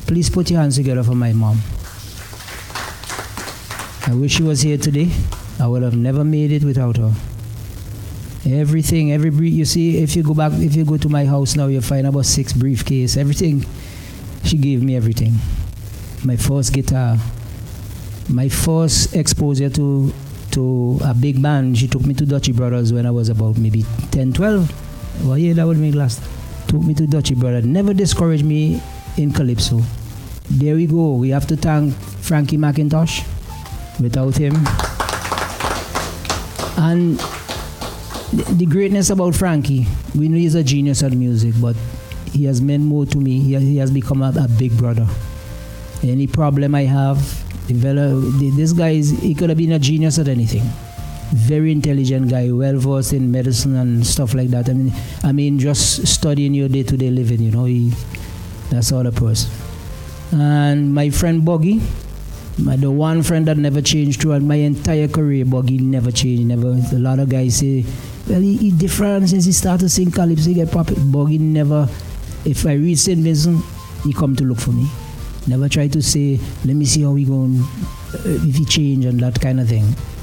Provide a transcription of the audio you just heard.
Please put your hands together for my mom. I wish she was here today. I would have never made it without her. Everything, every brief, you see, if you go to my house now, you'll find about 6 briefcase, everything. She gave me everything. My first guitar, my first exposure to a big band, she took me to Dutchie Brothers when I was about maybe 10, 12. Well, yeah, that would make last. Took me to Dutchie Brothers. Never discouraged me in Calypso. There we go. We have to thank Frankie McIntosh. Without him. And the greatness about Frankie, we know he's a genius at music, but he has meant more to me. He has become a big brother. Any problem I have, this guy, he could have been a genius at anything. Very intelligent guy, well versed in medicine and stuff like that. I mean, just studying your day-to-day living, you know, that's all a person. And my friend Boggy, the one friend that never changed throughout my entire career, Boggy never changed. A lot of guys say, well, he different since he started to sing Calypso, he get pop. Boggy never, if I read St. Vincent, he come to look for me. Never try to say, let me see how we going, if he change and that kind of thing.